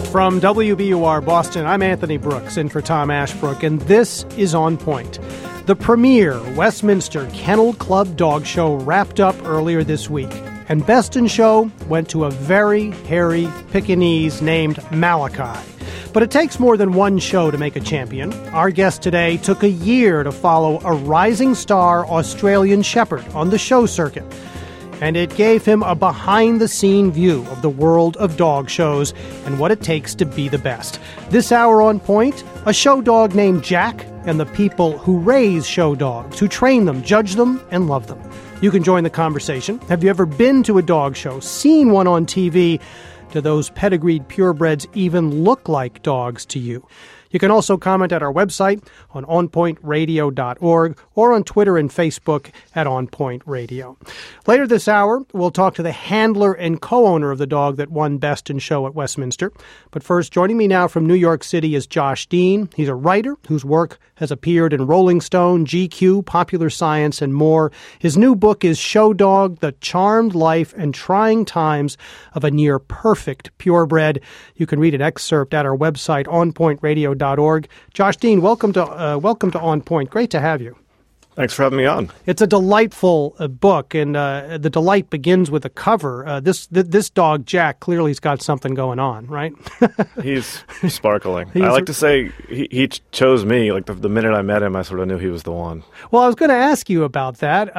From WBUR Boston, I'm Anthony Brooks, in for Tom Ashbrook, and this is On Point. The premier Westminster Kennel Club Dog Show wrapped up earlier this week, and Best in Show went to a very hairy Pekingese named Malachi. But it takes more than one show to make a champion. Our guest today took a year to follow a rising star Australian Shepherd on the show circuit. And it gave him a behind-the-scene view of the world of dog shows and what it takes to be the best. This hour On Point, a show dog named Jack and the people who raise show dogs, who train them, judge them, and love them. You can join the conversation. Have you ever been to a dog show, seen one on TV? Do those pedigreed purebreds even look like dogs to you? You can also comment at our website on onpointradio.org or on Twitter and Facebook at onpointradio. Later this hour, we'll talk to the handler and co-owner of the dog that won Best in Show at Westminster. But first, joining me now from New York City is Josh Dean. He's a writer whose work has appeared in Rolling Stone, GQ, Popular Science, and more. His new book is Show Dog, The Charmed Life and Trying Times of a Near Perfect Purebred. You can read an excerpt at our website, onpointradio.org. Josh Dean, welcome to On Point. Great to have you. Thanks for having me on. It's a delightful book, and the delight begins with the cover. This dog, Jack, clearly has got something going on, right? He's sparkling. I like to say he chose me. Like the minute I met him, I sort of knew he was the one. Well, I was going to ask you about that.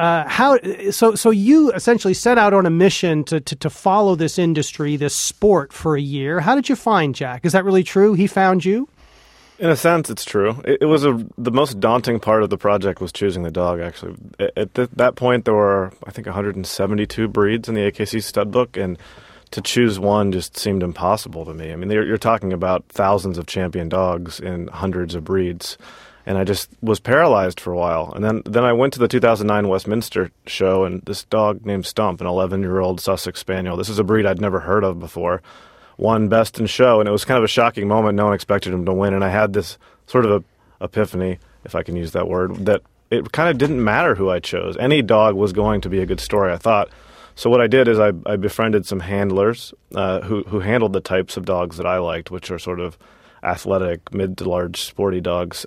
So you essentially set out on a mission to follow this industry, this sport, for a year. How did you find Jack? Is that really true? He found you? In a sense, it's true. It was the most daunting part of the project was choosing the dog, actually. At that point, there were, I think, 172 breeds in the AKC stud book, and to choose one just seemed impossible to me. I mean, you're talking about thousands of champion dogs in hundreds of breeds, and I just was paralyzed for a while. And then I went to the 2009 Westminster show, and this dog named Stump, an 11-year-old Sussex Spaniel, this is a breed I'd never heard of before, won Best in Show, and it was kind of a shocking moment. No one expected him to win, and I had this sort of a epiphany, if I can use that word, that it kind of didn't matter who I chose. Any dog was going to be a good story, I thought. So what I did is I befriended some handlers who handled the types of dogs that I liked, which are sort of athletic, mid to large, sporty dogs,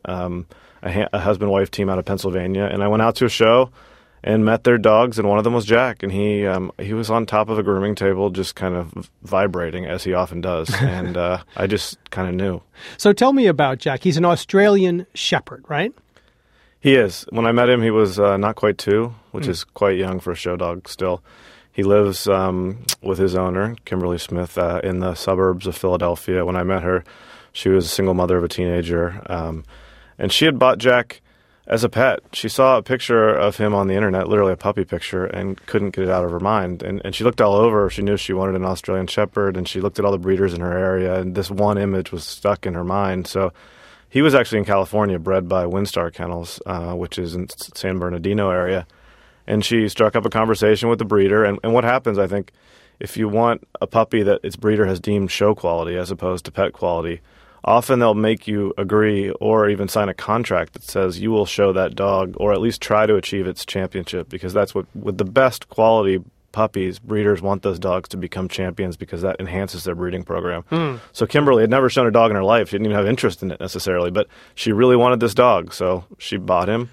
a husband-wife team out of Pennsylvania, and I went out to a show and met their dogs, and one of them was Jack, and he was on top of a grooming table just kind of vibrating, as he often does, and I just kind of knew. So tell me about Jack. He's an Australian Shepherd, right? He is. When I met him, he was not quite 2, which is quite young for a show dog still. He lives with his owner, Kimberly Smith, in the suburbs of Philadelphia. When I met her, she was a single mother of a teenager, and she had bought Jack as a pet. She saw a picture of him on the internet, literally a puppy picture, and couldn't get it out of her mind. And she looked all over. She knew she wanted an Australian Shepherd, and she looked at all the breeders in her area, and this one image was stuck in her mind. So he was actually in California, bred by Windstar Kennels, which is in San Bernardino area. And she struck up a conversation with the breeder. And what happens, I think, if you want a puppy that its breeder has deemed show quality as opposed to pet quality, often they'll make you agree or even sign a contract that says you will show that dog or at least try to achieve its championship, because that's what, with the best quality puppies, breeders want those dogs to become champions because that enhances their breeding program. So Kimberly had never shown a dog in her life. She didn't even have interest in it necessarily, but she really wanted this dog, so she bought him,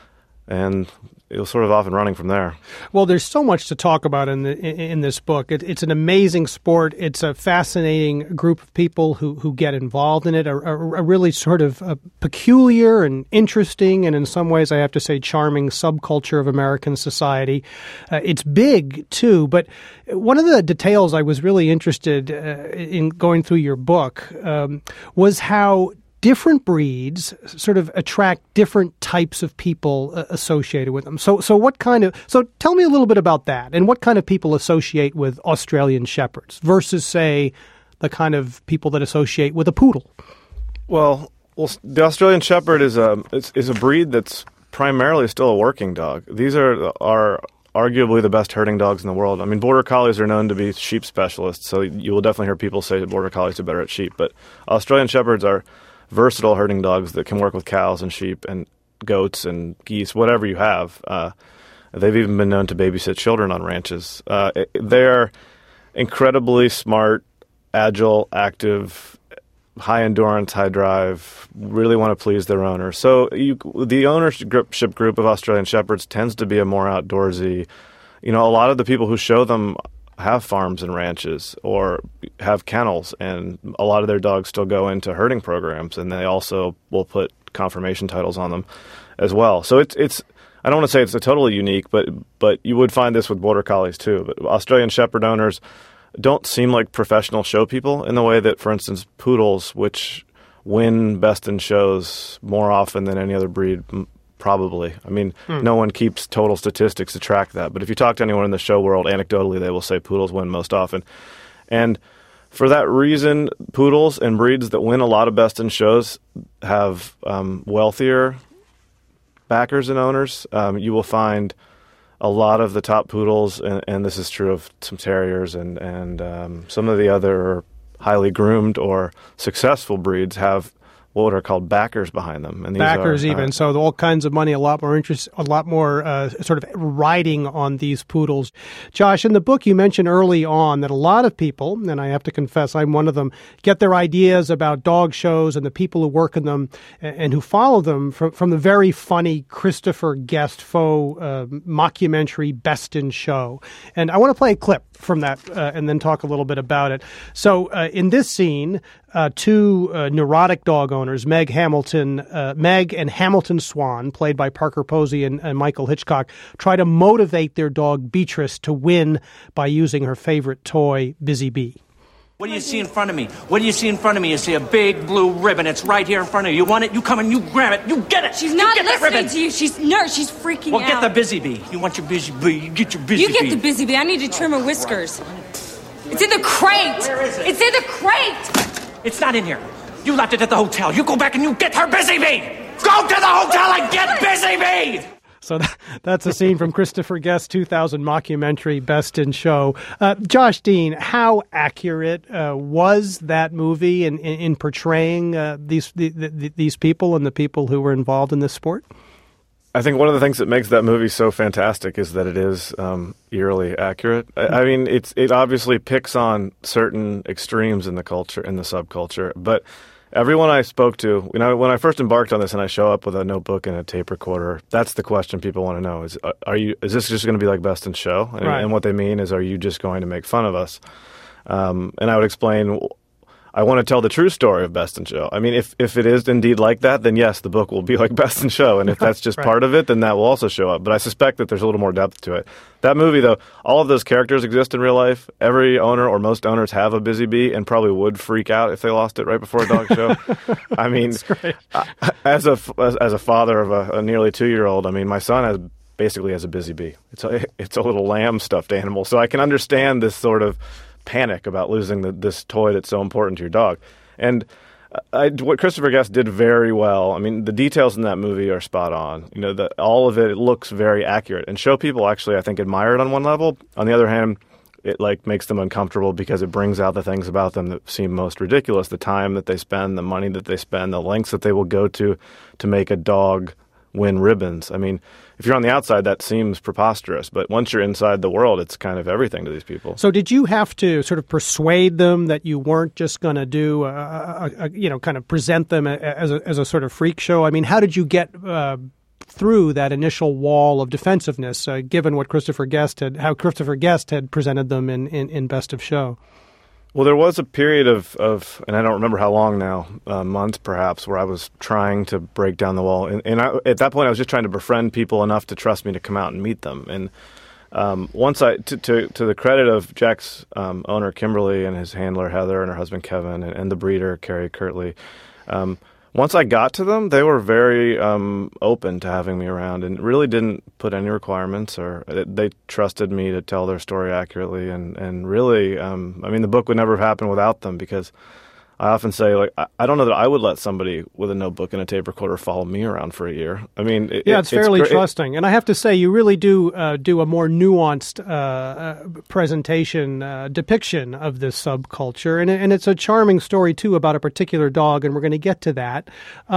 and it was sort of off and running from there. Well, there's so much to talk about in this book. It's an amazing sport. It's a fascinating group of people who get involved in it, a really sort of a peculiar and interesting and in some ways, I have to say, charming subculture of American society. It's big, too, but one of the details I was really interested in going through your book was how different breeds sort of attract different types of people associated with them. So tell me a little bit about that and what kind of people associate with Australian Shepherds versus, say, the kind of people that associate with a poodle. Well, the Australian Shepherd is a breed that's primarily still a working dog. These are arguably the best herding dogs in the world. I mean, Border Collies are known to be sheep specialists, so you will definitely hear people say that Border Collies are better at sheep. But Australian Shepherds are versatile herding dogs that can work with cows and sheep and goats and geese, whatever you have. They've even been known to babysit children on ranches. They're incredibly smart, agile, active, high endurance, high drive, really want to please their owner. So the ownership group of Australian Shepherds tends to be a more outdoorsy. A lot of the people who show them have farms and ranches or have kennels, and a lot of their dogs still go into herding programs, and they also will put conformation titles on them as well. So it's I don't want to say it's a totally unique, but you would find this with Border Collies too. But Australian Shepherd owners don't seem like professional show people in the way that, for instance, poodles, which win best in shows more often than any other breed, probably. I mean, no one keeps total statistics to track that. But if you talk to anyone in the show world, anecdotally, they will say poodles win most often. And for that reason, poodles and breeds that win a lot of best in shows have wealthier backers and owners. You will find a lot of the top poodles, and this is true of some terriers and some of the other highly groomed or successful breeds, have what are called backers behind them. And these backers are, even. So all kinds of money, a lot more interest, a lot more sort of riding on these poodles. Josh, in the book you mentioned early on that a lot of people, and I have to confess I'm one of them, get their ideas about dog shows and the people who work in them and who follow them from the very funny Christopher Guest faux mockumentary Best in Show. And I want to play a clip from that and then talk a little bit about it. So in this scene, two neurotic dog owners, Meg and Hamilton Swan, played by Parker Posey and Michael Hitchcock, try to motivate their dog Beatrice to win by using her favorite toy, Busy Bee. What do you see in front of me? What do you see in front of me? You see a big blue ribbon. It's right here in front of you. You want it? You come and you grab it. You get it. She's not listening to you. She's freaking out. Well, get the Busy Bee. You want your Busy Bee. You get your Busy Bee. You get the Busy Bee. I need to trim her whiskers. It's in the crate. Where is it? It's in the crate. It's not in here. You left it at the hotel. You go back and you get her Busy Bee. Go to the hotel and get Busy Bee. So that's a scene from Christopher Guest's 2000 mockumentary Best in Show. Josh Dean, how accurate was that movie in portraying these people and the people who were involved in this sport? I think one of the things that makes that movie so fantastic is that it is eerily accurate. I mean, it obviously picks on certain extremes in the culture, in the subculture, but everyone I spoke to, when I first embarked on this and I show up with a notebook and a tape recorder, that's the question people want to know is this just going to be like Best in Show? Right. And what they mean is, are you just going to make fun of us? And I would explain, I want to tell the true story of Best in Show. I mean, if it is indeed like that, then yes, the book will be like Best in Show. And if that's just part of it, then that will also show up. But I suspect that there's a little more depth to it. That movie, though, all of those characters exist in real life. Every owner or most owners have a Busy Bee and probably would freak out if they lost it right before a dog show. I mean, as a father of a nearly 2-year-old, I mean, my son basically has a Busy Bee. It's a little lamb stuffed animal. So I can understand this sort of panic about losing this toy that's so important to your dog. And what Christopher Guest did very well, I mean, the details in that movie are spot on. All of it looks very accurate. And show people actually, I think, admire it on one level. On the other hand, it makes them uncomfortable because it brings out the things about them that seem most ridiculous. The time that they spend, the money that they spend, the lengths that they will go to make a dog win ribbons. I mean, if you're on the outside, that seems preposterous. But once you're inside the world, it's kind of everything to these people. So did you have to sort of persuade them that you weren't just going to do, kind of present them as a sort of freak show? I mean, how did you get through that initial wall of defensiveness, given what how Christopher Guest had presented them in Best of Show? Well, there was a period of and I don't remember how long now, months perhaps, where I was trying to break down the wall. And at that point, I was just trying to befriend people enough to trust me to come out and meet them. And once to the credit of Jack's owner, Kimberly, and his handler, Heather, and her husband, Kevin, and the breeder, Carrie Kirtley, once I got to them, they were very open to having me around and really didn't put any requirements, or they trusted me to tell their story accurately. And really, I mean, the book would never have happened without them, because I often say, I don't know that I would let somebody with a notebook and a tape recorder follow me around for a year. I mean, it's fairly trusting. And I have to say, you really do a more nuanced presentation, depiction of this subculture. And it's a charming story, too, about a particular dog, and we're going to get to that.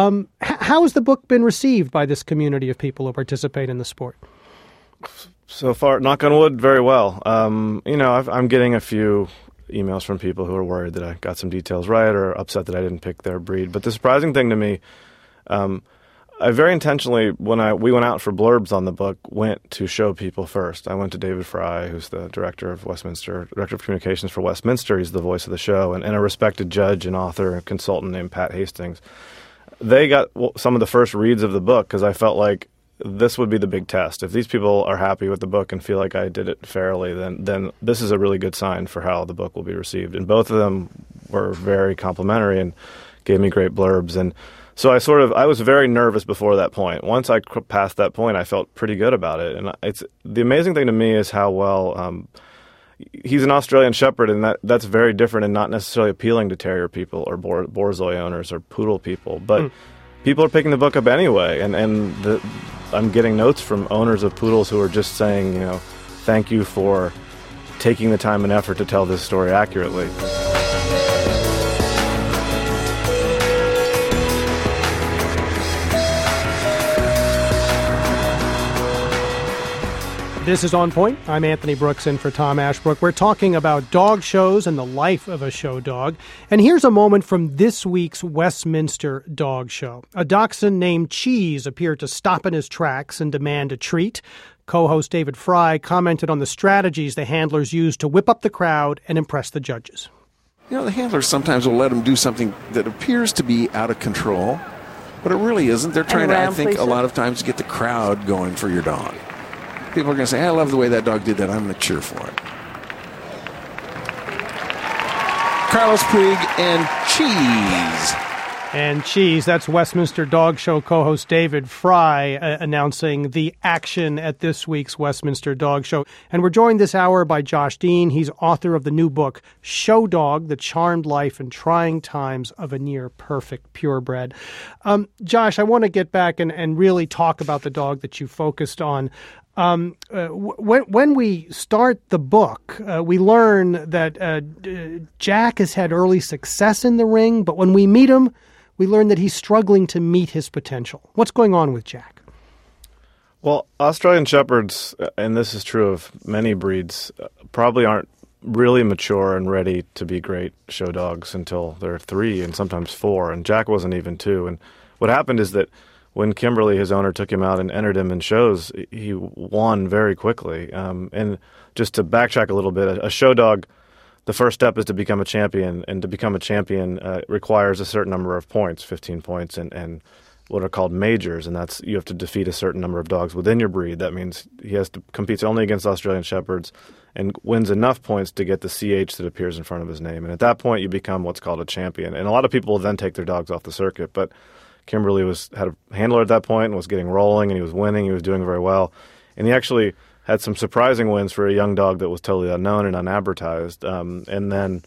How has the book been received by this community of people who participate in the sport? So far, knock on wood, very well. I'm getting a few emails from people who were worried that I got some details right or upset that I didn't pick their breed. But the surprising thing to me, I very intentionally, when we went out for blurbs on the book, went to show people first. I went to David Fry, who's the director of communications for Westminster. He's the voice of the show, and a respected judge and author and consultant named Pat Hastings. They got some of the first reads of the book because I felt like this would be the big test. If these people are happy with the book and feel like I did it fairly, then this is a really good sign for how the book will be received. And both of them were very complimentary and gave me great blurbs. And so I was very nervous before that point. Once I passed that point, I felt pretty good about it. And the amazing thing to me is how well he's an Australian Shepherd, and that's very different and not necessarily appealing to terrier people or Borzoi owners or poodle people. But people are picking the book up anyway, and I'm getting notes from owners of poodles who are just saying, thank you for taking the time and effort to tell this story accurately. This is On Point. I'm Anthony Brooks in for Tom Ashbrook. We're talking about dog shows and the life of a show dog. And here's a moment from this week's Westminster Dog Show. A dachshund named Cheese appeared to stop in his tracks and demand a treat. Co-host David Fry commented on the strategies the handlers used to whip up the crowd and impress the judges. The handlers sometimes will let them do something that appears to be out of control, but it really isn't. They're trying to, I think, a lot of times get the crowd going for your dog. People are going to say, I love the way that dog did that. I'm going to cheer for it. Carlos Puig and Cheese. And Cheese, that's Westminster Dog Show co-host David Fry announcing the action at this week's Westminster Dog Show. And we're joined this hour by Josh Dean. He's author of the new book, Show Dog, The Charmed Life and Trying Times of a Near Perfect Purebred. Josh, I want to get back and really talk about the dog that you focused on. When we start the book, we learn that Jack has had early success in the ring, but when we meet him, we learn that he's struggling to meet his potential. What's going on with Jack? Well, Australian Shepherds, and this is true of many breeds, probably aren't really mature and ready to be great show dogs until they're 3 and sometimes 4, and Jack wasn't even 2. And what happened is that when Kimberly, his owner, took him out and entered him in shows, he won very quickly. And just to backtrack a little bit, a show dog, the first step is to become a champion, and to become a champion requires a certain number of points, 15 points, and what are called majors, and that's you have to defeat a certain number of dogs within your breed. That means he has to compete only against Australian Shepherds and wins enough points to get the CH that appears in front of his name. And at that point, you become what's called a champion. And a lot of people will then take their dogs off the circuit, but Kimberly had a handler at that point and was getting rolling, and he was winning. He was doing very well. And he actually had some surprising wins for a young dog that was totally unknown and unadvertised. And then,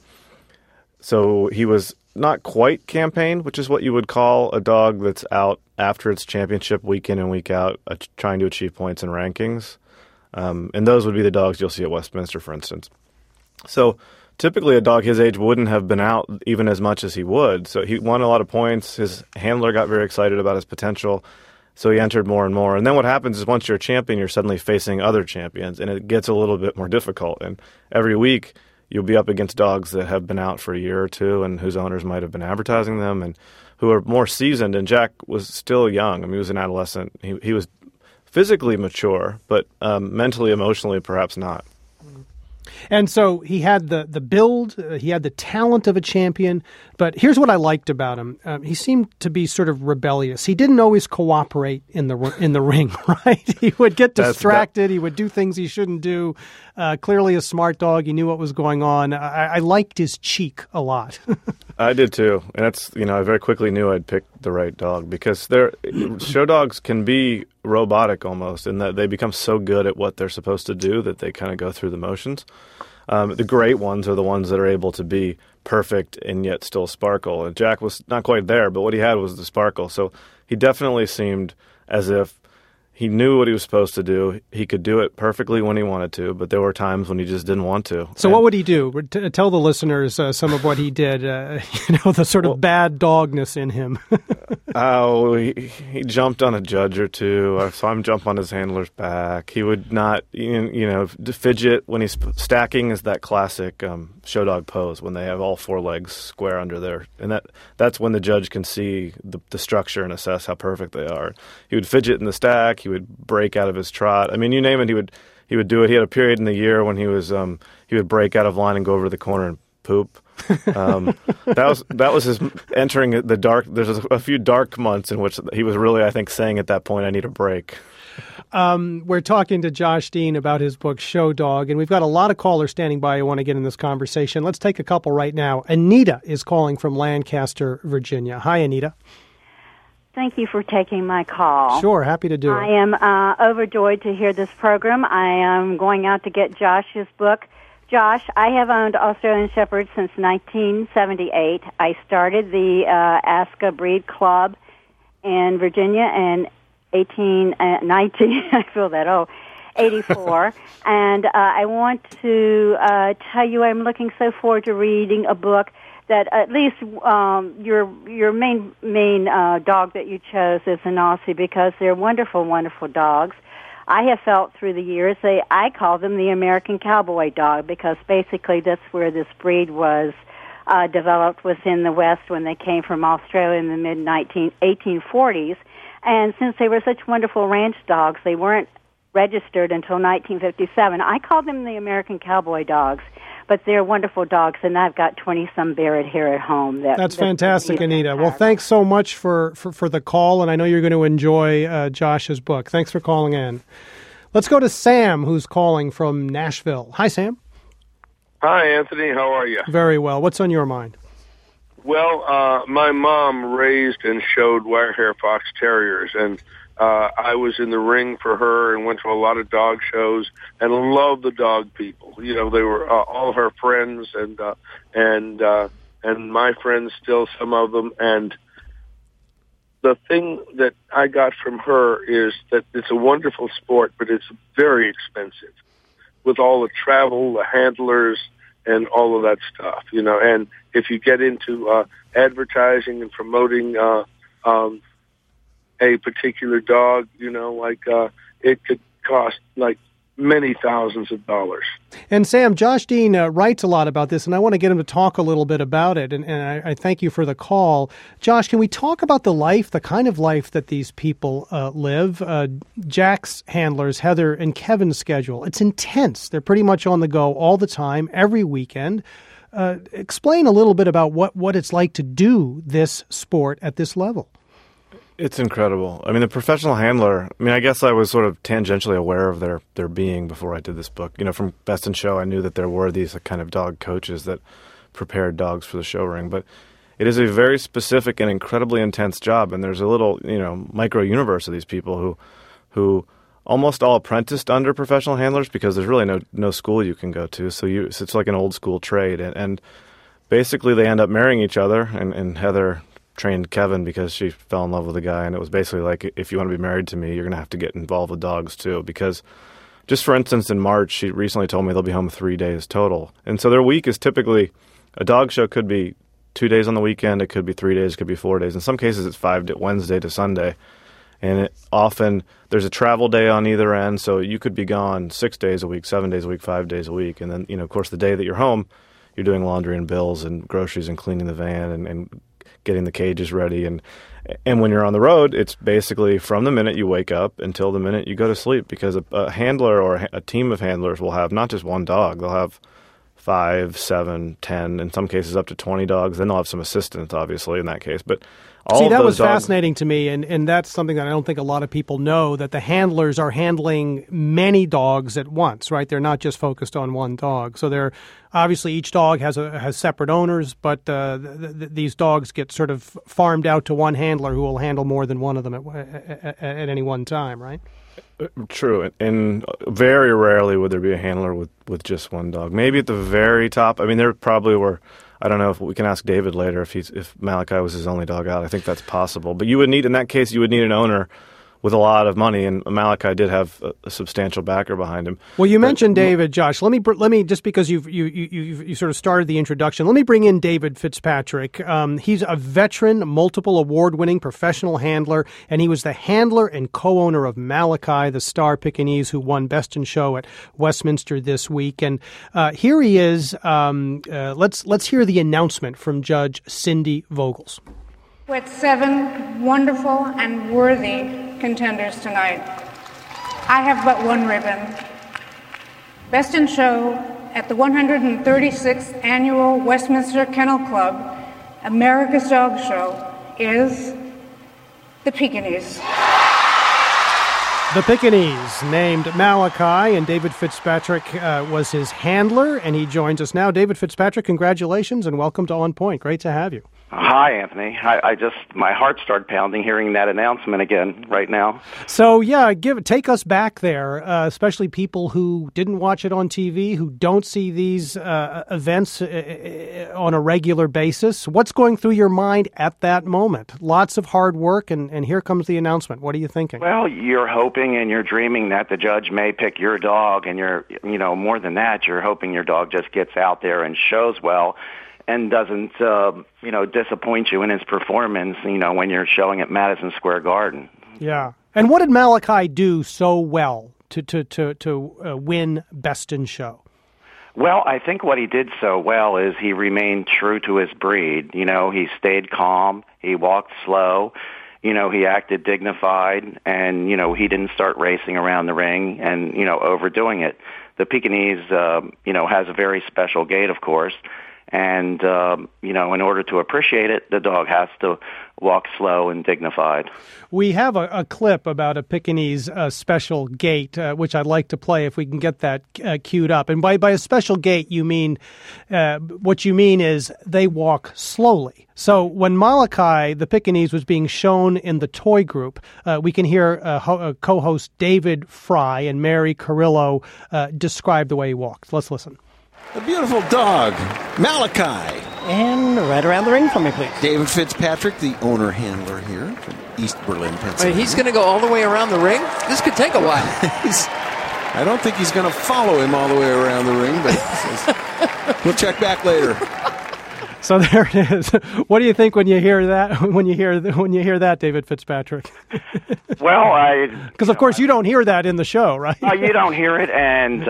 so he was not quite campaigned, which is what you would call a dog that's out after its championship week in and week out, trying to achieve points and rankings. And those would be the dogs you'll see at Westminster, for instance. So typically a dog his age wouldn't have been out even as much as he would. So he won a lot of points. His handler got very excited about his potential, so he entered more and more. And then what happens is once you're a champion, you're suddenly facing other champions, and it gets a little bit more difficult. And every week you'll be up against dogs that have been out for a year or two and whose owners might have been advertising them and who are more seasoned. And Jack was still young. I mean, he was an adolescent. He was physically mature, but mentally, emotionally, perhaps not. And so he had the build, he had the talent of a champion, but here's what I liked about him. He seemed to be sort of rebellious. He didn't always cooperate in the ring, right? He would get distracted. He would do things he shouldn't do. Clearly a smart dog. He knew what was going on. I liked his cheek a lot. I did too. And that's, I very quickly knew I'd picked the right dog because show dogs can be robotic almost in that they become so good at what they're supposed to do that they kind of go through the motions. The great ones are the ones that are able to be perfect and yet still sparkle. And Jack was not quite there, but what he had was the sparkle. So he definitely seemed as if he knew what he was supposed to do. He could do it perfectly when he wanted to, but there were times when he just didn't want to. So what would he do? Tell the listeners some of what he did, the sort of bad dogness in him. He jumped on a judge or two. I saw him jump on his handler's back. He would not, fidget when he's stacking is that classic show dog pose when they have all four legs square under there. And that's when the judge can see the structure and assess how perfect they are. He would fidget in the stack. He would break out of his trot. I mean, you name it, he would do it. He had a period in the year when he would break out of line and go over to the corner and poop. That was his entering the dark. There's a few dark months in which he was really, I think, saying at that point, I need a break. We're talking to Josh Dean about his book, Show Dog, and we've got a lot of callers standing by who want to get in this conversation. Let's take a couple right now. Anita is calling from Lancaster, Virginia. Hi, Anita. Thank you for taking my call. Sure, happy to do it. I am overjoyed to hear this program. I am going out to get Josh's book. Josh, I have owned Australian Shepherds since 1978. I started the ASCA Breed Club in Virginia in I feel that old, 84. And I want to tell you I'm looking so forward to reading a book that at least your main dog that you chose is an Aussie, because they're wonderful, wonderful dogs. I have felt through the years, I call them the American cowboy dog, because basically that's where this breed was developed, was in the West when they came from Australia in the mid-1840s. And since they were such wonderful ranch dogs, they weren't registered until 1957. I call them the American cowboy dogs, but they're wonderful dogs, and I've got 20-some buried here at home. That's fantastic, Anita. Well, thanks so much for the call, and I know you're going to enjoy Josh's book. Thanks for calling in. Let's go to Sam, who's calling from Nashville. Hi, Sam. Hi, Anthony. How are you? Very well. What's on your mind? Well, my mom raised and showed wire hair fox terriers, and I was in the ring for her and went to a lot of dog shows and loved the dog people. You know, they were all of her friends and my friends still, some of them. And the thing that I got from her is that it's a wonderful sport, but it's very expensive with all the travel, the handlers, and all of that stuff, you know. And if you get into advertising and promoting a particular dog, you know, like it could cost like many thousands of dollars. And Sam, Josh Dean writes a lot about this, and I want to get him to talk a little bit about it. And I thank you for the call. Josh, can we talk about the kind of life that these people live? Jack's handlers, Heather and Kevin's schedule, it's intense. They're pretty much on the go all the time, every weekend. Explain a little bit about what it's like to do this sport at this level. It's incredible. I mean, the professional handler, I guess I was sort of tangentially aware of their being before I did this book. You know, from Best in Show, I knew that there were these kind of dog coaches that prepared dogs for the show ring. But it is a very specific and incredibly intense job, and there's a little, micro universe of these people who almost all apprenticed under professional handlers, because there's really no school you can go to. So it's like an old school trade. And basically they end up marrying each other, and Heather trained Kevin because she fell in love with the guy, and it was basically like, if you want to be married to me, you're going to have to get involved with dogs too, because just for instance, in March, she recently told me they'll be home 3 days total. And so their week is typically, a dog show could be 2 days on the weekend, it could be 3 days, it could be 4 days. In some cases, it's Wednesday to Sunday. And often there's a travel day on either end, so you could be gone 6 days a week, 7 days a week, 5 days a week. And then, of course, the day that you're home, you're doing laundry and bills and groceries and cleaning the van and getting the cages ready. And when you're on the road, it's basically from the minute you wake up until the minute you go to sleep, because a handler or a team of handlers will have not just one dog. They'll have 5, 7, 10, in some cases up to 20 dogs. Then they'll have some assistants, obviously, in that case. But See, that was fascinating to me, and that's something that I don't think a lot of people know, that the handlers are handling many dogs at once, right? They're not just focused on one dog. So they're obviously each dog has separate owners, but these dogs get sort of farmed out to one handler who will handle more than one of them at any one time, right? True, and very rarely would there be a handler with just one dog. Maybe at the very top. I mean, there probably were. I don't know if we can ask David later if Malachi was his only dog out. I think that's possible. But in that case, you would need an owner with a lot of money, and Malachi did have a substantial backer behind him. Well, you mentioned David, Josh. Let me just because you sort of started the introduction. Let me bring in David Fitzpatrick. He's a veteran, multiple award-winning professional handler, and he was the handler and co-owner of Malachi, the star Pekingese who won Best in Show at Westminster this week. And here he is. Let's hear the announcement from Judge Cindy Vogels. With 7 wonderful and worthy contenders tonight, I have but one ribbon. Best in Show at the 136th Annual Westminster Kennel Club America's Dog Show is the Pekingese. The Pekingese, named Malachi, and David Fitzpatrick was his handler, and he joins us now. David Fitzpatrick, congratulations and welcome to On Point. Great to have you. Hi, Anthony. My heart started pounding hearing that announcement again right now. So, yeah, take us back there, especially people who didn't watch it on TV, who don't see these events on a regular basis. What's going through your mind at that moment? Lots of hard work, and here comes the announcement. What are you thinking? Well, you're hoping and you're dreaming that the judge may pick your dog, and more than that, you're hoping your dog just gets out there and shows well and doesn't, disappoint you in his performance, when you're showing at Madison Square Garden. Yeah. And what did Malachi do so well to win Best in Show? Well, I think what he did so well is he remained true to his breed. He stayed calm, he walked slow, he acted dignified, and, he didn't start racing around the ring and, overdoing it. The Pekingese, has a very special gait, of course. And, in order to appreciate it, the dog has to walk slow and dignified. We have a clip about a Pekingese special gait, which I'd like to play if we can get that queued up. And by a special gait, you mean, what you mean is they walk slowly. So when Malachi, the Pekingese, was being shown in the toy group, we can hear co-host David Fry and Mary Carrillo describe the way he walks. Let's listen. A beautiful dog, Malachi. And right around the ring for me, please. David Fitzpatrick, the owner-handler here from East Berlin, Pennsylvania. Wait, he's going to go all the way around the ring? This could take a while. I don't think he's going to follow him all the way around the ring, but we'll check back later. So there it is. What do you think when you hear that? When you hear that, David Fitzpatrick? Well, because of course you don't hear that in the show, right? You don't hear it, and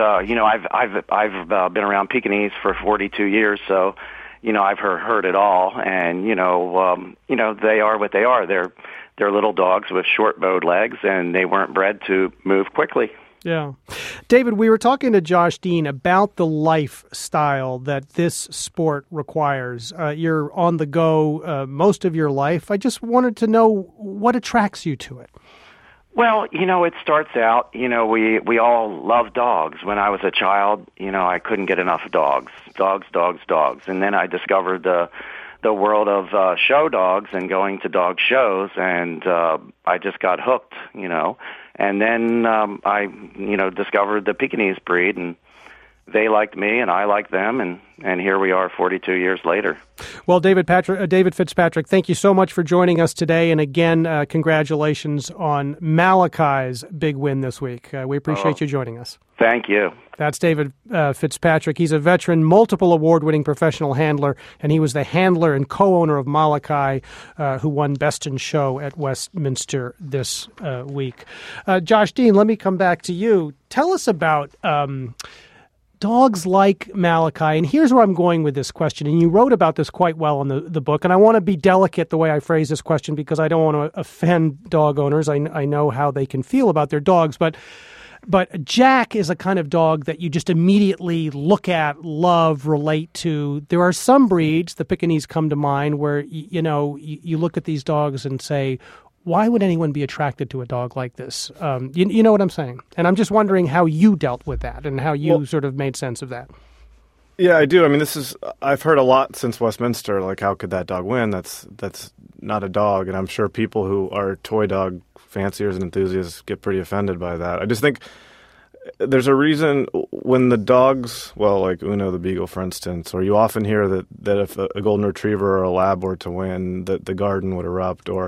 I've been around Pekingese for 42 years, so I've heard it all, and they are what they are. They're little dogs with short bowed legs, and they weren't bred to move quickly. Yeah. David, we were talking to Josh Dean about the lifestyle that this sport requires. You're on the go most of your life. I just wanted to know what attracts you to it. Well, it starts out, we all love dogs. When I was a child, I couldn't get enough of dogs. Dogs. And then I discovered the world of show dogs and going to dog shows, and I just got hooked, And then I, discovered the Pekingese breed, and they liked me, and I liked them, and here we are 42 years later. Well, David Fitzpatrick, thank you so much for joining us today, and again, congratulations on Malachi's big win this week. We appreciate you joining us. Thank you. That's David Fitzpatrick. He's a veteran, multiple award-winning professional handler, and he was the handler and co-owner of Malachi, who won Best in Show at Westminster this week. Josh Dean, let me come back to you. Tell us about dogs like Malachi, and here's where I'm going with this question, and you wrote about this quite well in the book, and I want to be delicate the way I phrase this question because I don't want to offend dog owners. I know how they can feel about their dogs, but Jack is a kind of dog that you just immediately look at, love, relate to. There are some breeds, the Pekingese come to mind, where, you look at these dogs and say, why would anyone be attracted to a dog like this? You know what I'm saying? And I'm just wondering how you dealt with that and how you sort of made sense of that. Yeah, I do. I mean, I've heard a lot since Westminster, like, how could that dog win? That's not a dog. And I'm sure people who are toy dog fanciers and enthusiasts get pretty offended by that. I just think there's a reason when the dogs, well, like Uno the Beagle, for instance, or you often hear that if a golden retriever or a lab were to win, that the garden would erupt, or,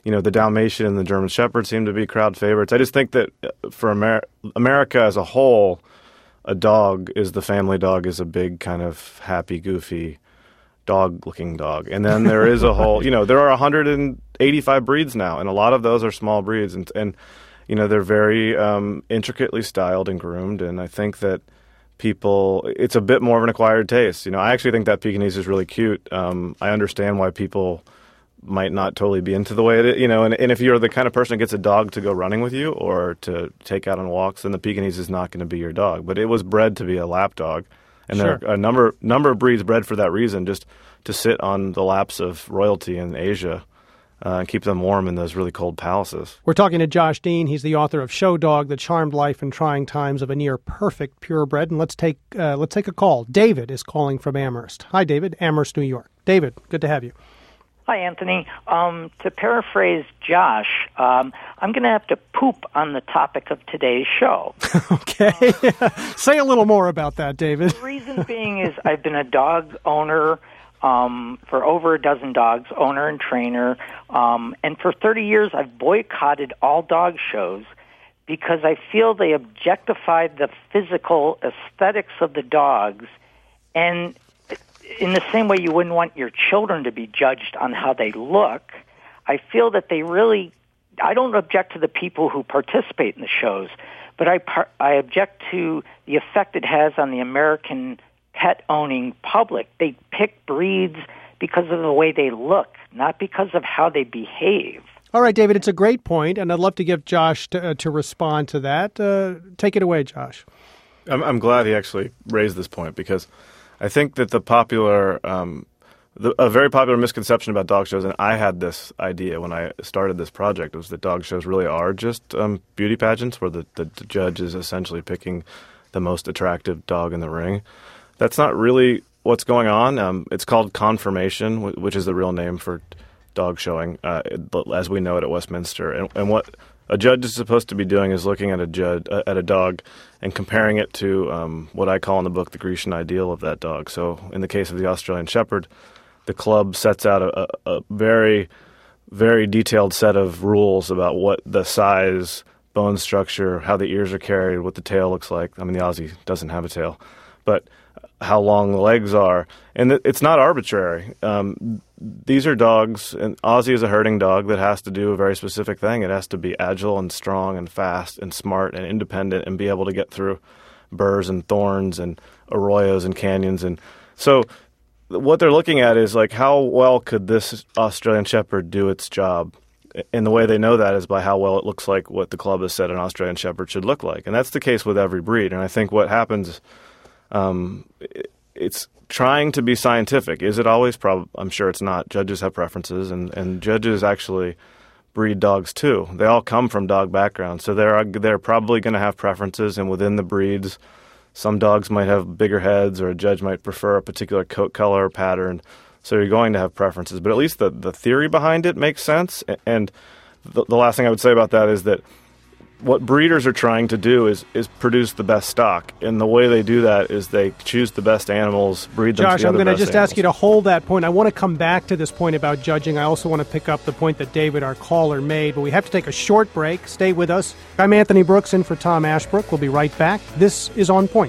the Dalmatian and the German Shepherd seem to be crowd favorites. I just think that for America as a whole, a dog is the family dog is a big kind of happy, goofy, dog-looking dog. And then there is a whole, there are 185 breeds now, and a lot of those are small breeds. And they're very intricately styled and groomed, and I think that it's a bit more of an acquired taste. I actually think that Pekingese is really cute. I understand why people might not totally be into the way it is, and if you're the kind of person that gets a dog to go running with you or to take out on walks, then the Pekingese is not going to be your dog. But it was bred to be a lap dog, and Sure. there are a number of breeds bred for that reason, just to sit on the laps of royalty in Asia and keep them warm in those really cold palaces. We're talking to Josh Dean. He's the author of Show Dog: The Charmed Life and Trying Times of a Near Perfect Purebred. And let's take a call. David is calling from Amherst. Hi, David, Amherst, New York. David, good to have you. Hi, Anthony. To paraphrase Josh, I'm going to have to poop on the topic of today's show. Okay. Say a little more about that, David. The reason being is I've been a dog owner for over a dozen dogs, owner and trainer, and for 30 years I've boycotted all dog shows because I feel they objectify the physical aesthetics of the dogs, and in the same way you wouldn't want your children to be judged on how they look, I feel that I don't object to the people who participate in the shows, but I object to the effect it has on the American pet-owning public. They pick breeds because of the way they look, not because of how they behave. All right, David, it's a great point, and I'd love to give Josh to respond to that. Take it away, Josh. I'm glad he actually raised this point, because I think that a very popular misconception about dog shows, and I had this idea when I started this project, was that dog shows really are just beauty pageants where the judge is essentially picking the most attractive dog in the ring. That's not really what's going on. It's called conformation, which is the real name for dog showing, as we know it at Westminster. And what a judge is supposed to be doing is looking at a dog and comparing it to what I call in the book the Grecian ideal of that dog. So in the case of the Australian Shepherd, the club sets out a very, very detailed set of rules about what the size, bone structure, how the ears are carried, what the tail looks like. I mean, the Aussie doesn't have a tail, but how long the legs are. And it's not arbitrary. These are dogs, and Aussie is a herding dog that has to do a very specific thing. It has to be agile and strong and fast and smart and independent and be able to get through burrs and thorns and arroyos and canyons. And so what they're looking at is like, how well could this Australian Shepherd do its job? And the way they know that is by how well it looks like what the club has said an Australian Shepherd should look like. And that's the case with every breed. And I think what happens, it's trying to be scientific. Is it always? I'm sure it's not. Judges have preferences, and judges actually breed dogs too. They all come from dog backgrounds, so they're probably going to have preferences. And within the breeds, some dogs might have bigger heads, or a judge might prefer a particular coat color or pattern. So you're going to have preferences. But at least the theory behind it makes sense. And the last thing I would say about that is that what breeders are trying to do is produce the best stock. And the way they do that is they choose the best animals, breed them together. Josh, I'm going to just ask you to hold that point. I want to come back to this point about judging. I also want to pick up the point that David, our caller, made. But we have to take a short break. Stay with us. I'm Anthony Brooks in for Tom Ashbrook. We'll be right back. This is On Point.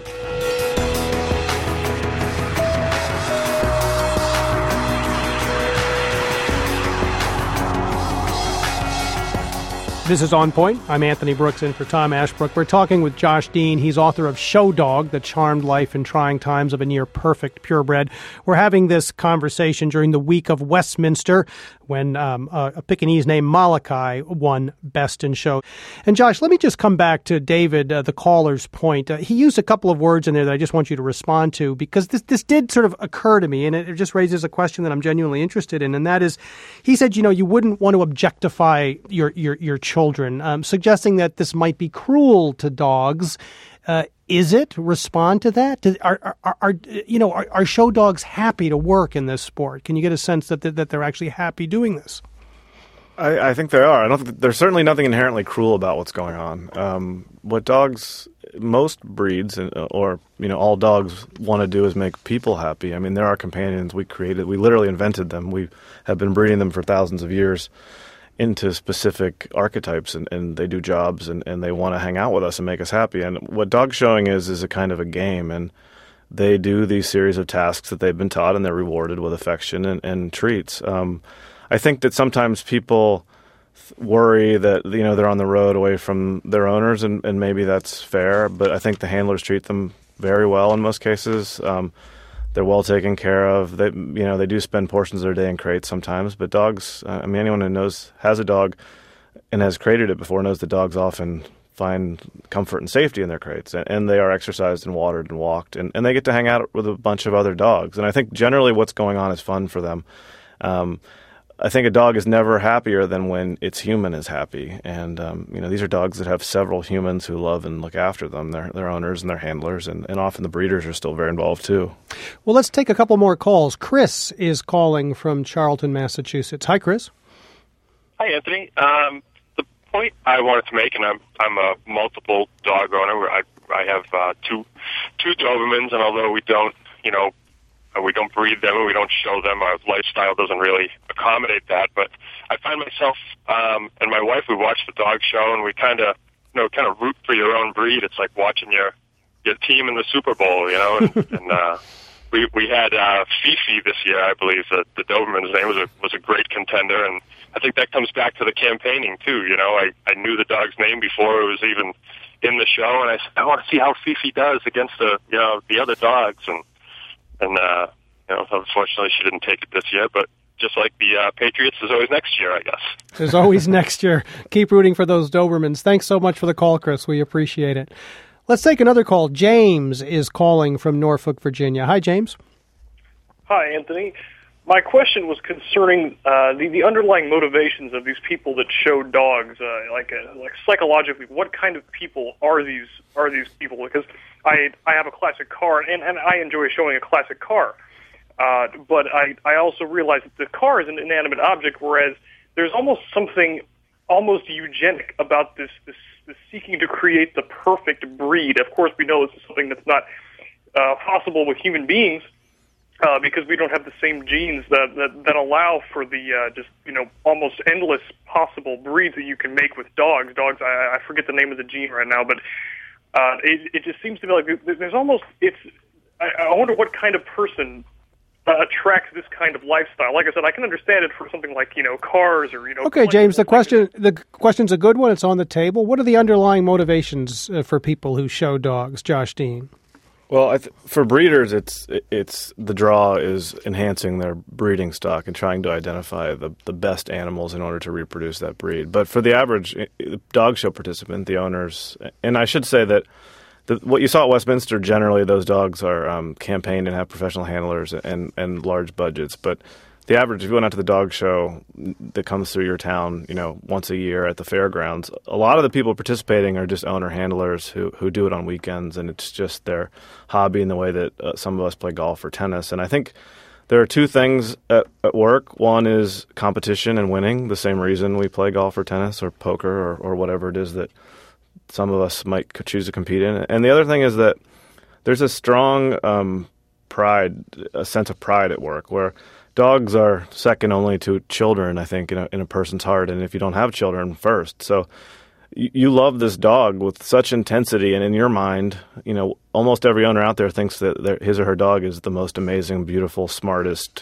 This is On Point. I'm Anthony Brooks in for Tom Ashbrook. We're talking with Josh Dean. He's author of Show Dog: The Charmed Life and Trying Times of a Near Perfect Purebred. We're having this conversation during the week of Westminster when a Pekingese named Malachi won Best in Show. And Josh, let me just come back to David, the caller's point. He used a couple of words in there that I just want you to respond to, because this did sort of occur to me, and it just raises a question that I'm genuinely interested in, and that is, he said, you wouldn't want to objectify your children, suggesting that this might be cruel to dogs. Is it? Respond to that. Are show dogs happy to work in this sport? Can you get a sense that they're actually happy doing this? I think they are. I don't think there's certainly nothing inherently cruel about what's going on. What dogs, most breeds, or all dogs want to do is make people happy. I mean, they're our companions. We literally invented them. We have been breeding them for thousands of years. into specific archetypes, and they do jobs, and they want to hang out with us and make us happy. And what dog showing is a kind of a game, and they do these series of tasks that they've been taught, and they're rewarded with affection and treats. I think that sometimes people worry that they're on the road away from their owners, and maybe that's fair. But I think the handlers treat them very well in most cases. They're well taken care of. They do spend portions of their day in crates sometimes. But dogs, anyone who has a dog and has crated it before knows that dogs often find comfort and safety in their crates, and they are exercised and watered and walked, and they get to hang out with a bunch of other dogs. And I think generally what's going on is fun for them. I think a dog is never happier than when its human is happy. And, these are dogs that have several humans who love and look after them, their owners and their handlers, and often the breeders are still very involved too. Well, let's take a couple more calls. Chris is calling from Charlton, Massachusetts. Hi, Chris. Hi, Anthony. The point I wanted to make, and I'm a multiple dog owner. I have two Dobermans, and although we don't breed them and we don't show them, our lifestyle doesn't really accommodate that. But I find myself and my wife, we watch the dog show, and we kind of root for your own breed. It's like watching your team in the Super Bowl, and we had Fifi this year, I believe. The Doberman's name was a great contender, and I think that comes back to the campaigning too. I knew the dog's name before it was even in the show, and I said, I want to see how Fifi does against the other dogs, and unfortunately she didn't take it this year, but just like the Patriots, there's always next year, I guess. There's always next year. Keep rooting for those Dobermans. Thanks so much for the call, Chris. We appreciate it. Let's take another call. James is calling from Norfolk, Virginia. Hi, James. Hi, Anthony. My question was concerning the underlying motivations of these people that show dogs, like psychologically. What kind of people are these people? Because I have a classic car, and I enjoy showing a classic car. But I also realize that the car is an inanimate object, whereas there's almost something almost eugenic about this seeking to create the perfect breed. Of course, we know this is something that's not possible with human beings because we don't have the same genes that allow for the almost endless possible breeds that you can make with dogs. Dogs, I forget the name of the gene right now, but it just seems to be like there's almost I wonder what kind of person attracts this kind of lifestyle. Like I said, I can understand it for something like cars or Okay, James, the question's a good one. It's on the table. What are the underlying motivations for people who show dogs, Josh Dean? Well, for breeders, it's the draw is enhancing their breeding stock and trying to identify the best animals in order to reproduce that breed. But for the average dog show participant, the owners, and I should say that what you saw at Westminster, generally those dogs are campaigned and have professional handlers and large budgets. But the average, if you went out to the dog show that comes through your town, once a year at the fairgrounds, a lot of the people participating are just owner handlers who do it on weekends, and it's just their hobby in the way that some of us play golf or tennis. And I think there are two things at work. One is competition and winning, the same reason we play golf or tennis or poker or whatever it is that some of us might choose to compete in. And the other thing is that there's a strong pride, a sense of pride at work, where dogs are second only to children, I think, in a person's heart, and if you don't have children, first. So you love this dog with such intensity, and in your mind, almost every owner out there thinks that his or her dog is the most amazing, beautiful, smartest,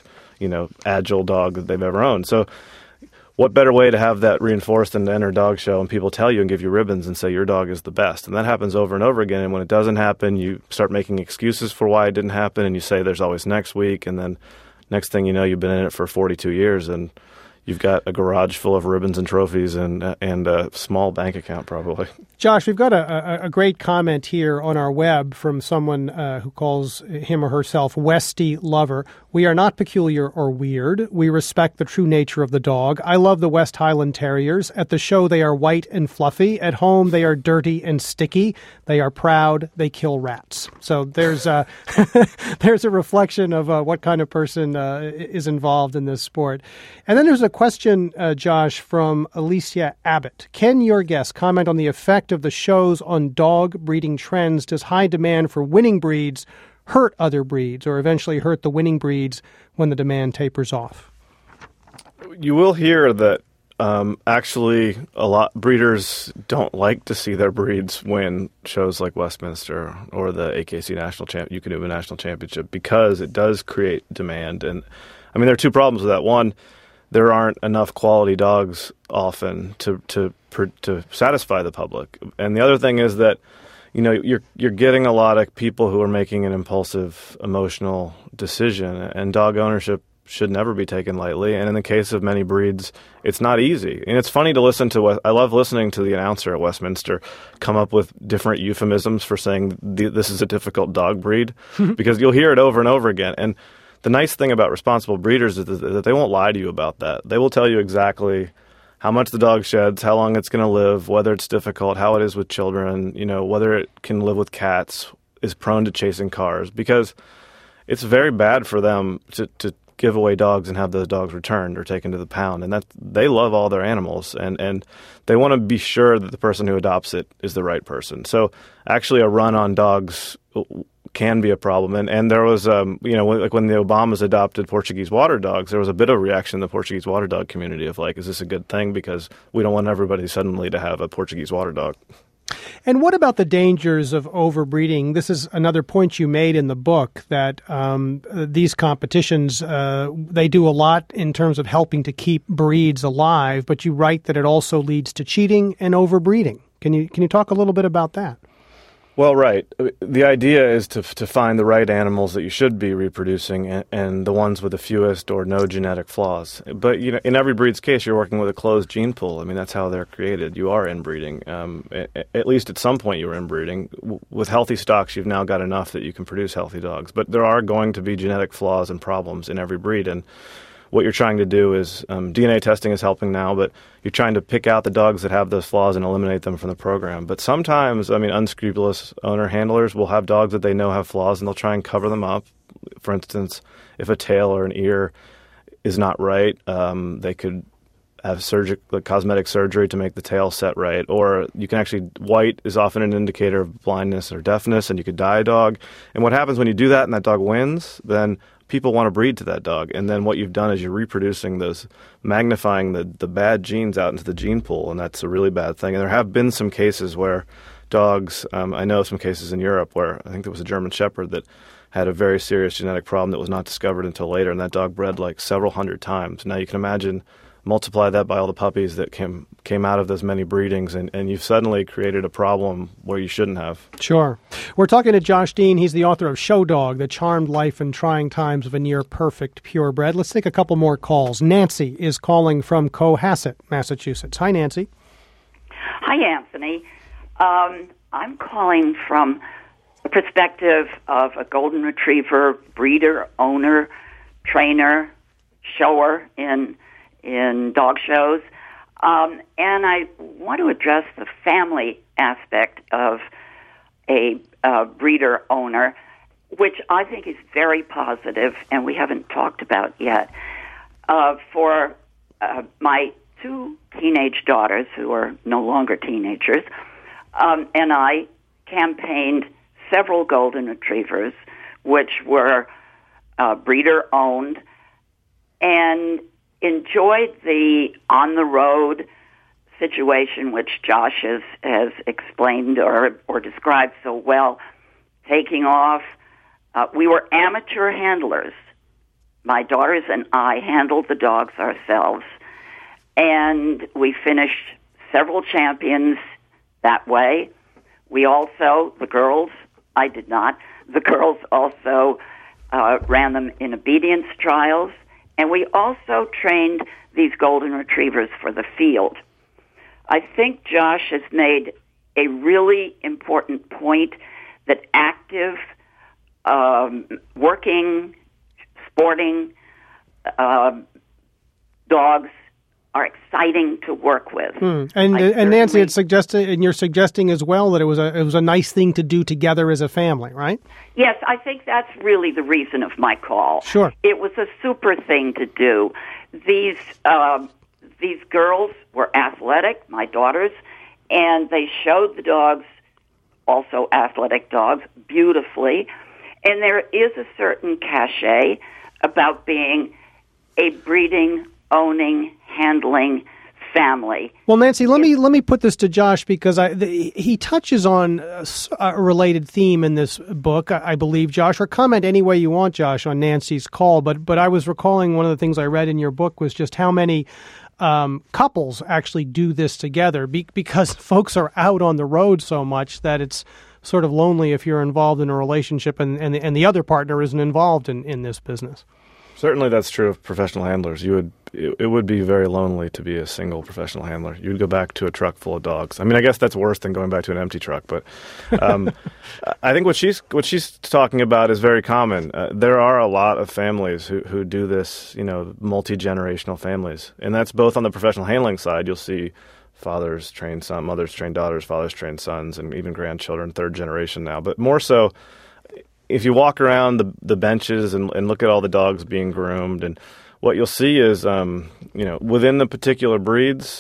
agile dog that they've ever owned. So what better way to have that reinforced than to enter a dog show and people tell you and give you ribbons and say your dog is the best? And that happens over and over again. And when it doesn't happen, you start making excuses for why it didn't happen, and you say there's always next week. And then next thing you know, you've been in it for 42 years and you've got a garage full of ribbons and trophies and a small bank account probably. Josh, we've got a great comment here on our web from someone who calls him or herself Westy Lover. We are not peculiar or weird. We respect the true nature of the dog. I love the West Highland Terriers. At the show, they are white and fluffy. At home, they are dirty and sticky. They are proud. They kill rats. So there's a reflection of what kind of person is involved in this sport. And then there's a question, Josh, from Alicia Abbott. Can your guest comment on the effect of the shows on dog breeding trends? Does high demand for winning breeds hurt other breeds or eventually hurt the winning breeds when the demand tapers off? You will hear that Actually, a lot breeders don't like to see their breeds win shows like Westminster or the AKC Eukanuba National Championship because it does create demand. And I mean, there are two problems with that. One, there aren't enough quality dogs often to satisfy the public. And the other thing is that, you know, you're getting a lot of people who are making an impulsive, emotional decision, and dog ownership should never be taken lightly. And in the case of many breeds, it's not easy. And it's funny to listen to. I love listening to the announcer at Westminster come up with different euphemisms for saying this is a difficult dog breed, because you'll hear it over and over again. And the nice thing about responsible breeders is that they won't lie to you about that. They will tell you exactly how much the dog sheds, how long it's going to live, whether it's difficult, how it is with children, you know, whether it can live with cats, is prone to chasing cars, because it's very bad for them to give away dogs and have those dogs returned or taken to the pound. And that they love all their animals, and they want to be sure that the person who adopts it is the right person. So actually a run on dogs can be a problem. And there was, like when the Obamas adopted Portuguese water dogs, there was a bit of reaction in the Portuguese water dog community of like, is this a good thing? Because we don't want everybody suddenly to have a Portuguese water dog. And what about the dangers of overbreeding? This is another point you made in the book, that these competitions, they do a lot in terms of helping to keep breeds alive, but you write that it also leads to cheating and overbreeding. Can you talk a little bit about that? Well, right. The idea is to find the right animals that you should be reproducing and the ones with the fewest or no genetic flaws. But you know, in every breed's case, you're working with a closed gene pool. I mean, that's how they're created. You are inbreeding. At least at some point you were inbreeding. With healthy stocks, you've now got enough that you can produce healthy dogs. But there are going to be genetic flaws and problems in every breed. And what you're trying to do is DNA testing is helping now, but you're trying to pick out the dogs that have those flaws and eliminate them from the program. But sometimes, I mean, unscrupulous owner handlers will have dogs that they know have flaws, and they'll try and cover them up. For instance, if a tail or an ear is not right, they could have cosmetic surgery to make the tail set right. Or you can actually, white is often an indicator of blindness or deafness, and you could dye a dog. And what happens when you do that and that dog wins, then people want to breed to that dog. And then what you've done is you're reproducing those, magnifying the bad genes out into the gene pool, and that's a really bad thing. And there have been some cases where dogs, I know some cases in Europe where I think there was a German Shepherd that had a very serious genetic problem that was not discovered until later, and that dog bred like several hundred times. Now you can imagine, multiply that by all the puppies that came out of those many breedings, and you've suddenly created a problem where you shouldn't have. Sure. We're talking to Josh Dean. He's the author of Show Dog, The Charmed Life and Trying Times of a Near-Perfect Purebred. Let's take a couple more calls. Nancy is calling from Cohasset, Massachusetts. Hi, Nancy. Hi, Anthony. I'm calling from the perspective of a golden retriever breeder, owner, trainer, shower in dog shows. And I want to address the family aspect of a breeder owner, which I think is very positive and we haven't talked about yet. For my two teenage daughters, who are no longer teenagers, and I campaigned several golden retrievers, which were breeder-owned, and enjoyed the on-the-road situation, which Josh has explained or described so well, taking off. We were amateur handlers. My daughters and I handled the dogs ourselves, and we finished several champions that way. We also, the girls, I did not, the girls also ran them in obedience trials. And we also trained these golden retrievers for the field. I think Josh has made a really important point that active, working, sporting dogs are exciting to work with. And Nancy, you're suggesting as well that it was a nice thing to do together as a family, right? Yes, I think that's really the reason of my call. Sure. It was a super thing to do. These girls were athletic, my daughters, and they showed the dogs, also athletic dogs, beautifully. And there is a certain cachet about being a breeding, owning, handling family. Well, Nancy, let me put this to Josh, because he touches on a related theme in this book, I believe, Josh, or comment any way you want, Josh, on Nancy's call. But I was recalling one of the things I read in your book was just how many couples actually do this together, because folks are out on the road so much that it's sort of lonely if you're involved in a relationship and the other partner isn't involved in this business. Certainly that's true of professional handlers. It would be very lonely to be a single professional handler. You'd go back to a truck full of dogs. I mean, I guess that's worse than going back to an empty truck, but I think what she's talking about is very common. There are a lot of families who do this, multi-generational families. And that's both on the professional handling side. You'll see fathers train sons, mothers train daughters, fathers train sons, and even grandchildren, third generation now. But more so, if you walk around the benches and look at all the dogs being groomed, and what you'll see is, within the particular breeds,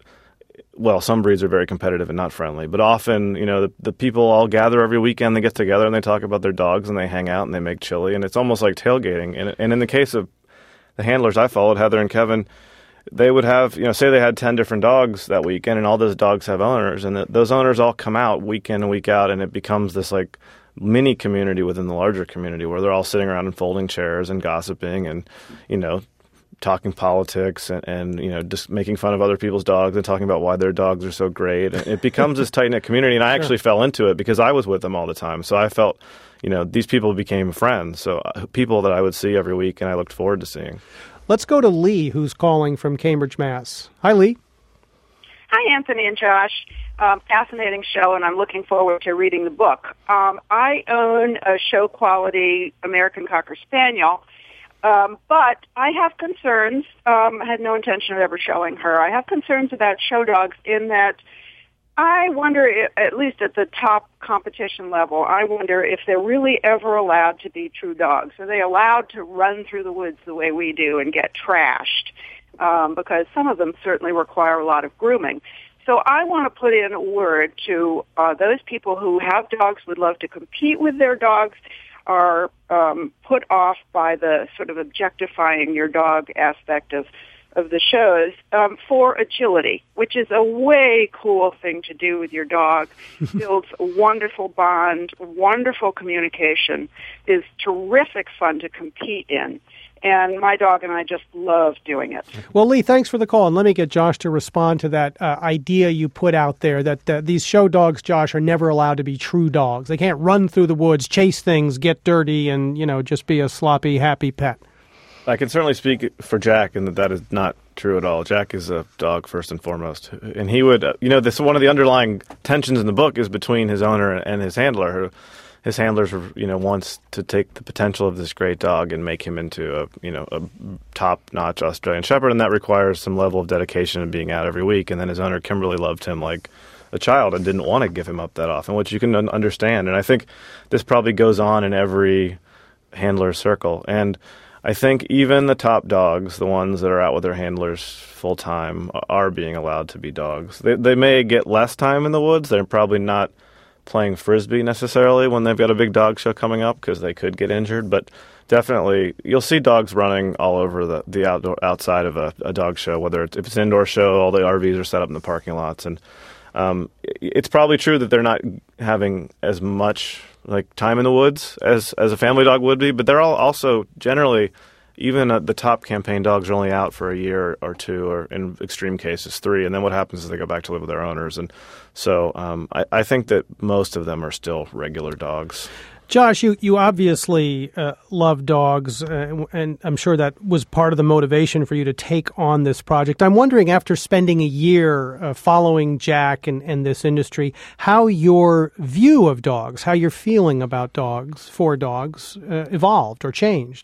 well, some breeds are very competitive and not friendly, but often, the people all gather every weekend, they get together and they talk about their dogs and they hang out and they make chili, and it's almost like tailgating. And in the case of the handlers I followed, Heather and Kevin, they would have, say they had 10 different dogs that weekend, and all those dogs have owners, and those owners all come out week in and week out, and it becomes this like mini community within the larger community where they're all sitting around in folding chairs and gossiping and, talking politics and just making fun of other people's dogs and talking about why their dogs are so great. And it becomes this tight-knit community, and I actually fell into it because I was with them all the time. So I felt, these people became friends. So people that I would see every week and I looked forward to seeing. Let's go to Lee, who's calling from Cambridge, Mass. Hi, Lee. Hi, Anthony and Josh. Fascinating show, and I'm looking forward to reading the book. I own a show-quality American Cocker Spaniel, but I have concerns. I had no intention of ever showing her. I have concerns about show dogs in that I wonder, at least at the top competition level, I wonder if they're really ever allowed to be true dogs. Are they allowed to run through the woods the way we do and get trashed? Because some of them certainly require a lot of grooming. So I want to put in a word to those people who have dogs, would love to compete with their dogs, are put off by the sort of objectifying your dog aspect of the shows, for agility, which is a way cool thing to do with your dog. Builds a wonderful bond, wonderful communication, is terrific fun to compete in. And my dog and I just love doing it. Well, Lee, thanks for the call. And let me get Josh to respond to that idea you put out there that these show dogs, Josh, are never allowed to be true dogs. They can't run through the woods, chase things, get dirty, and, just be a sloppy, happy pet. I can certainly speak for Jack, and that is not true at all. Jack is a dog first and foremost. And he would, this one of the underlying tensions in the book is between his owner and his handler, his handlers wants to take the potential of this great dog and make him into a top-notch Australian Shepherd, and that requires some level of dedication and being out every week. And then his owner, Kimberly, loved him like a child and didn't want to give him up that often, which you can understand. And I think this probably goes on in every handler circle. And I think even the top dogs, the ones that are out with their handlers full-time, are being allowed to be dogs. They may get less time in the woods. They're probably not playing Frisbee necessarily when they've got a big dog show coming up because they could get injured. But definitely you'll see dogs running all over the outside of a dog show, whether if it's an indoor show, all the RVs are set up in the parking lots. And it's probably true that they're not having as much time in the woods as a family dog would be, but they're all also generally, even the top campaign dogs are only out for a year or two, or in extreme cases 3, and then what happens is they go back to live with their owners. And so I think that most of them are still regular dogs. Josh, you obviously love dogs, and I'm sure that was part of the motivation for you to take on this project. I'm wondering, after spending a year following Jack and this industry, how your view of dogs, how your feeling about dogs, for dogs, evolved or changed.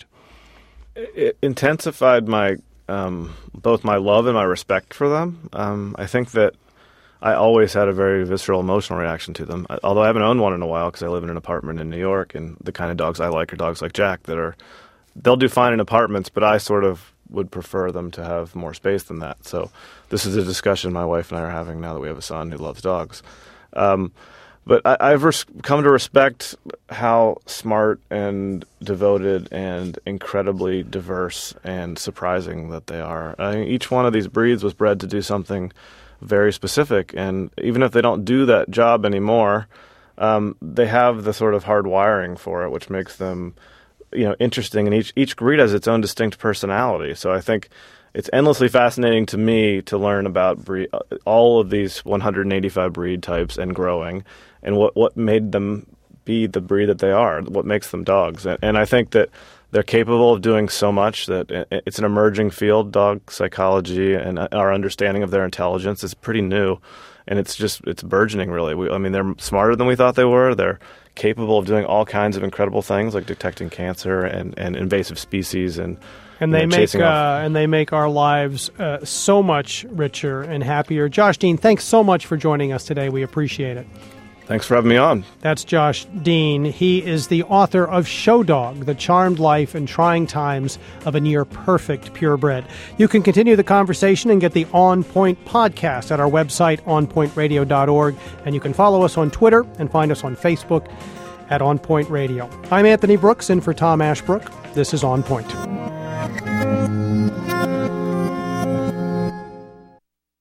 It intensified my both my love and my respect for them. I think that I always had a very visceral emotional reaction to them, although I haven't owned one in a while because I live in an apartment in New York, and the kind of dogs I like are dogs like Jack they'll do fine in apartments, but I sort of would prefer them to have more space than that. So this is a discussion my wife and I are having now that we have a son who loves dogs. But I've come to respect how smart and devoted and incredibly diverse and surprising that they are. I mean, each one of these breeds was bred to do something very specific, and even if they don't do that job anymore, they have the sort of hard wiring for it, which makes them, interesting. And each breed has its own distinct personality. So I think it's endlessly fascinating to me to learn about all of these 185 breed types and growing, and what made them be the breed that they are, what makes them dogs. And I think that they're capable of doing so much that it's an emerging field, dog psychology, and our understanding of their intelligence is pretty new, and it's burgeoning, really. They're smarter than we thought they were. They're capable of doing all kinds of incredible things like detecting cancer and invasive species and they make our lives so much richer and happier. Josh Dean, thanks so much for joining us today. We appreciate it. Thanks for having me on. That's Josh Dean. He is the author of Show Dog, The Charmed Life and Trying Times of a Near Perfect Purebred. You can continue the conversation and get the On Point podcast at our website, onpointradio.org. And you can follow us on Twitter and find us on Facebook at On Point Radio. I'm Anthony Brooks, in for Tom Ashbrook. This is On Point.